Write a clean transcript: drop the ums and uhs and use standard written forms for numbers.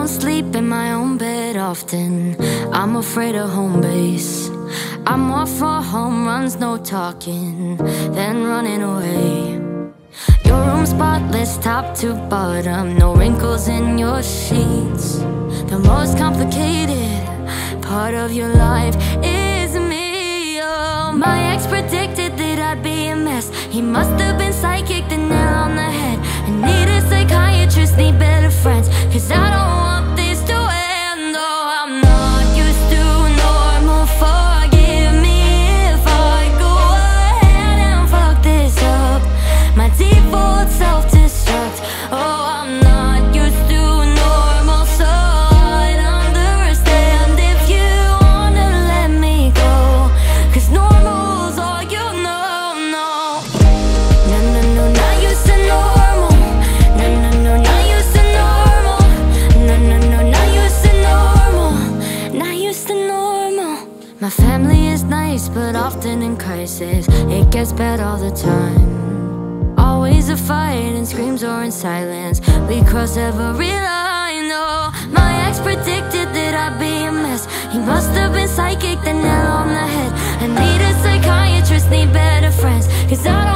don't sleep in my own bed often. I'm afraid of home base. I'm more for home runs, no talking, than running away. Your room spotless, top to bottom, no wrinkles in your sheets. The most complicated part of your life is me. Oh, my ex predicted that I'd be a mess. He must have been psychic, the nail on the head. I need a psychiatrist, need better friends, 'cause I don't want this to end. Oh, I'm not used to normal. Forgive me if I go ahead and fuck this up. My default self-destruct. Oh, I'm not used to normal, so I'd understand if you wanna let me go, 'cause normal's all you know. No, no, no, no, not used to normal. No, no, no, not used to normal. No, no, no, not used to normal. Not used to normal. My family is nice, but often in crisis. It gets bad all the time. Always a fight and screams or in silence. We cross every line. Oh, my ex predicted that I'd be a mess. He must have been psychic, the nail on the head. I need a psychiatrist, need better friends, 'cause I don't